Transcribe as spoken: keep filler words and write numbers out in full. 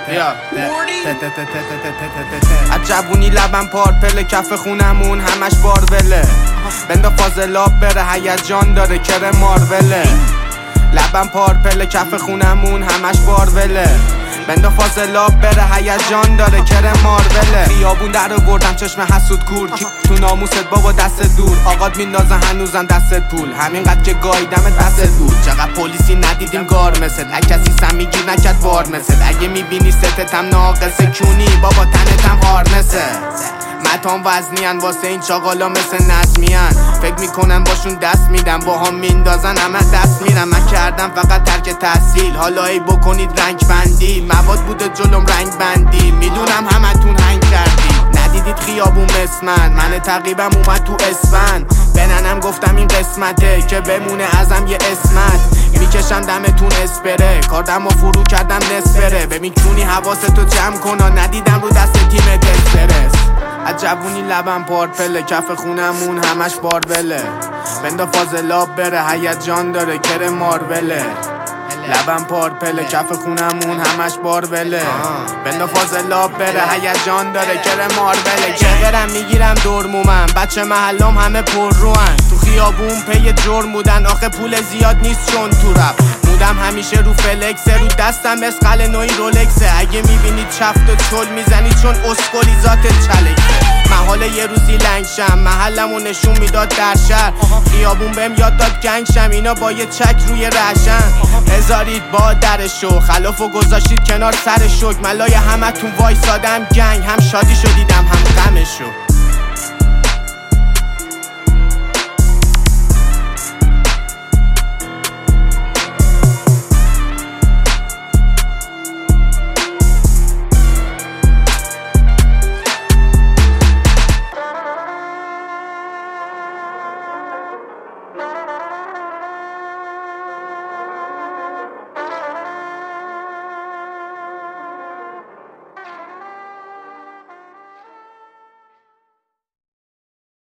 عجبونی لبم پارپل کف خونمون همش باربله بندا فاضلاب بره هیجان داره کره ماروله لبم پارپل کف خونمون همش باربله بندا فاضلاب بره هیجان داره کره ماروله خیابون در آوردم چشم حسود کور تو ناموست بابا دست دور آقاد میندازن هنوزم دستت پول همینقدر که گایدم دستت بود چقدر پلیسی ندیدیم گار مثل هر کسی سم میگیر نکرد بار مثل اگه میبینی ستتم ناقصه کونی بابا تنتم هارنسه متان وزنیان واسه این چاقالا مثل نظمیان فکر میکنم باشون دست میدم با هم میندازن همه دست میرم من کردم فقط ترک تحصیل حالا ای بکنید رنگ بندی مواد بوده جلوم رنگ بندی میدونم همتون هنگ کردی ندیدید خیابون مسمن من تقریبم اومد تو اسفند بننم گفتم این قسمته که بمونه ازم یه اسمت میکشم دمتون اسپره کاردم و فرو کردم نسپره ببین کونی حواستو جمع کنا ندیدم رو دست تیمت استرس عجبونی لبم پارپله کف خونمون همش باربله بندا فاضلاب بره هیجان داره کره ماروله لبم پارپله کف خونمون همش باربله بندا فاضلاب بره هیجان داره کره ماروله چقدرم میگیرم دور مومن بچه محلام همه پر روان تو خیابون پی جرم بودن آخه پول زیاد نیست چون تو رپ مودم همیشه رو فلکسه رو دستم اسقل نوعی رولکسه اگه میبینید چفت و چل میزنید چون اسکولی ذاتت چلکسه محاله یه روزی لنگ شم محلمو نشون میداد در شهر خیابون بهم یاد داد گنگ شم اینا با یه چک روی رشن بذارید با درشو خلافو گذاشتید کنار سر شک ملای همتون وایسادم گنگ هم شادی شدیدم هم غمشو